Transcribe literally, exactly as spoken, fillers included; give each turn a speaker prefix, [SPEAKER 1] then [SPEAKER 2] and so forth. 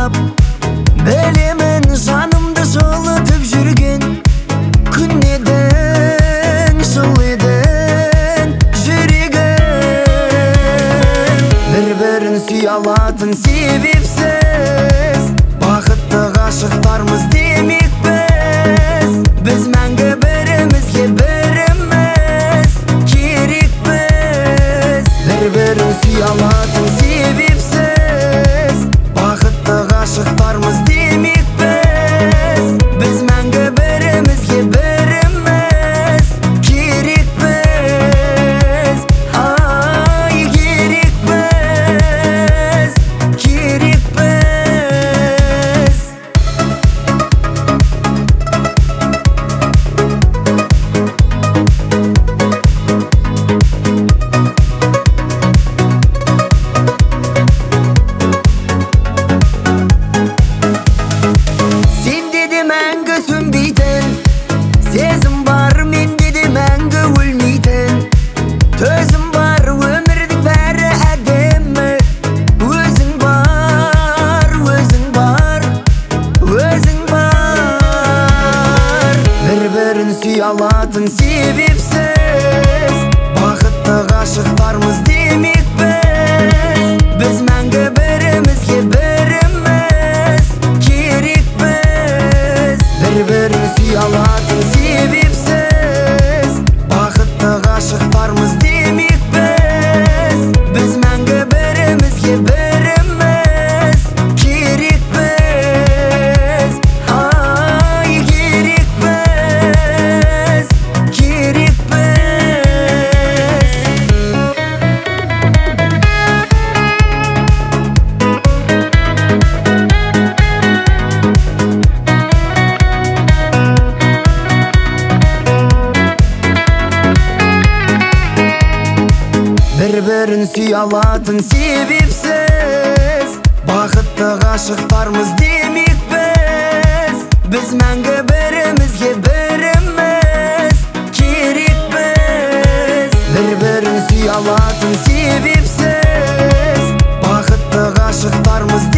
[SPEAKER 1] сыйлап, білемін жанымды жылытып жүрген күн едің, жыл едің жүрегім. Бір-бірін сүй алатын себепсіз бақытты ғашықтармыз демекпіз. Біз мәңгі бірімізге біріміз керекпіз. Бір-бірін сүй алатын себепсіз бақытты ғашықтармыз демекпіз. Біз мәңгі бірімізге біріміз керекпіз. Ай, керекпіз, керекпіз. Сенде де мәңгі сөнбейтін сезім бар, менде де мәңгі өлмейтін төзім бар. Өмірдің бәрі әдемі, өзің бар, өзің бар, өзің бар. Бір-бірін сүй алатын себепсіз бақытты ғашықтармыз демекпіз. Біз мәңгі бірімізге біріміз керекпіз. Бір-бірін сүй алатын себепсіз бақытты ғашықтармыз демекпіз. Біз мәңгі бірімізге біріміз керекпіз. Ай, керекпіз, керекпіз. Бір-бірін сүй алатын себепсіз бақытты ғашықтармыз демекпіз. Біз мәңгі бірімізге біріміз керекпіз. Бір-бірін сүй алатын себепсіз бақытты ғашықтармыз